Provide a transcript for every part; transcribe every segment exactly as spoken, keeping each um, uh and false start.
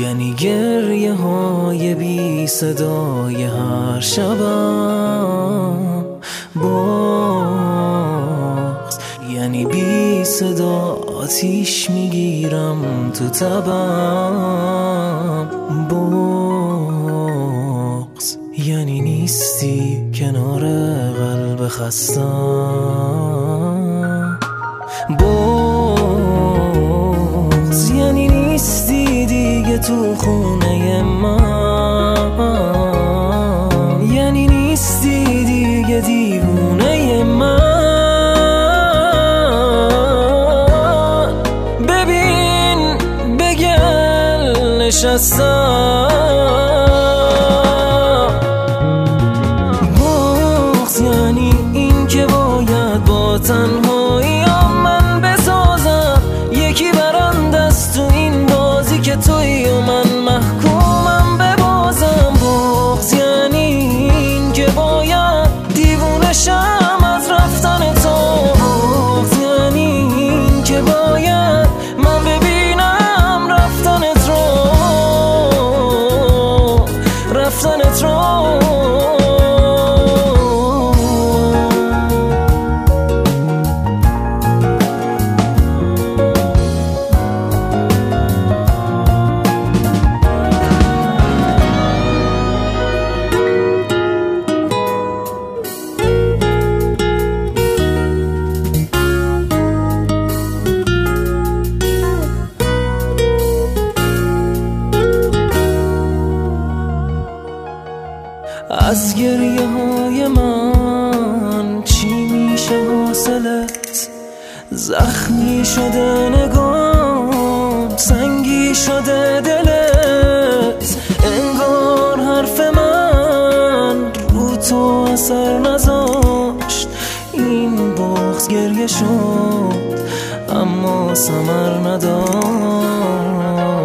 یعنی گریه های بی صدای هر شبم بغض، یعنی بی صدا آتیش میگیرم تو تبم بغض، یعنی نیستی کنار قلب خستم بغض، یعنی نیستی دیگه تو خونه من، یعنی نیستی دیگه دیوونه من. ببین بگل نشستم بغض، یعنی این که باید با تنهایی من بسازم یکی برنده است تو این بازی که توی و من محکومم ببازم بغض، یعنی این که باید دیوونه شم از رفتن تو بغض، یعنی این که باید من ببینم رفتنت رو رفتنت رو. از گریه های من چی میشه حاصلت؟ زخمی شده نگام، سنگی شده دلت، انگار حرف من رو تو اثر نذاشت. این بغض گریه شد اما ثمر نداشت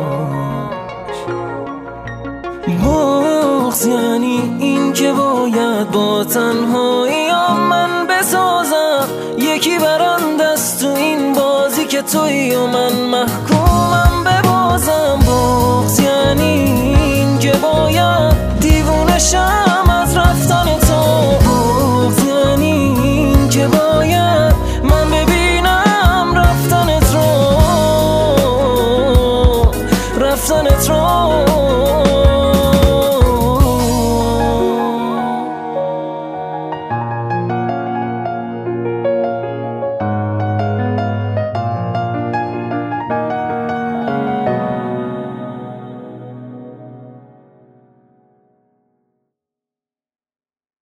بغض، یعنی این که باید با تنهایی من بسازم یکی برنده است تو این بازی که توی و من محکومم ببازم بغض، یعنی این که باید دیوونه شم از رفتن تو بغض، یعنی این که باید من ببینم رفتنت رو رفتنت رو.